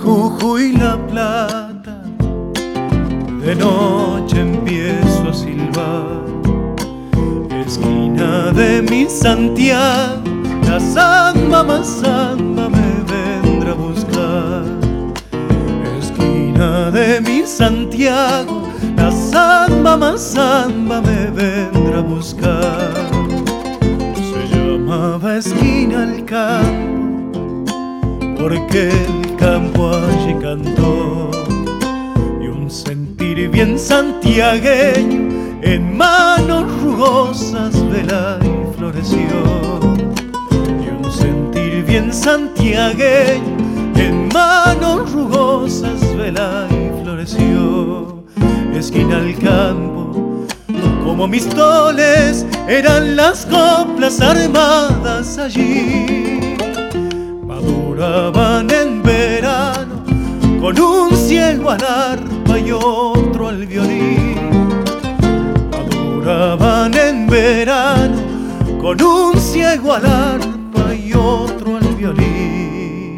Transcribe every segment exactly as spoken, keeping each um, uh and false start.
Jujuy, La Plata, de noche empiezo a silbar. Esquina de mi Santiago, la samba más samba me vendrá a buscar. Esquina de mi Santiago, la samba más samba me vendrá a buscar. Se llamaba esquina el campo, porque el campo allí cantó, y un sentir bien santiagueño en manos rugosas vela y floreció. Y un sentir bien santiagueño en manos rugosas vela y floreció. Esquina al campo, como mis toles, eran las coplas armadas allí. Maduraban en verano con un ciego al arpa y otro al violín. Maduraban en verano con un ciego al arpa y otro al violín.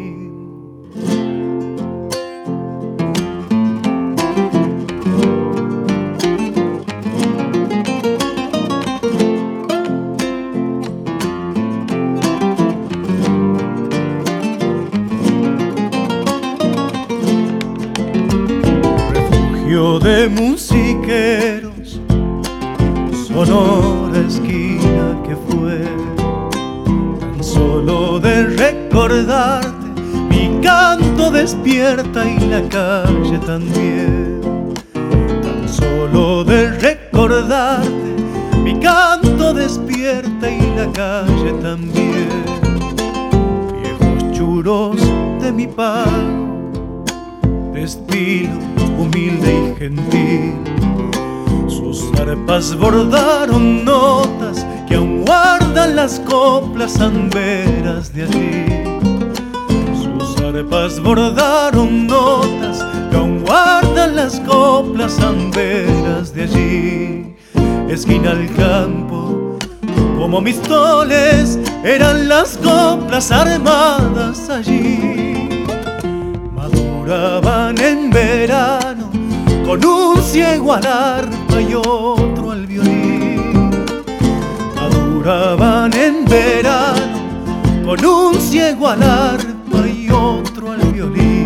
De musiqueros, sonora esquina que fue, tan solo de recordarte mi canto despierta y la calle también. Tan solo de recordarte mi canto despierta y la calle también. Viejos churos de mi pago, de estilo humilde y gentil, sus arpas bordaron notas que aún guardan las coplas amberas de allí. Sus arpas bordaron notas que aún guardan las coplas amberas de allí. Esquina al campo, como mis toles, eran las coplas armadas allí. Maduraban en verano con un ciego al arpa y otro al violín. Maduraban en verano con un ciego al arpa y otro al violín.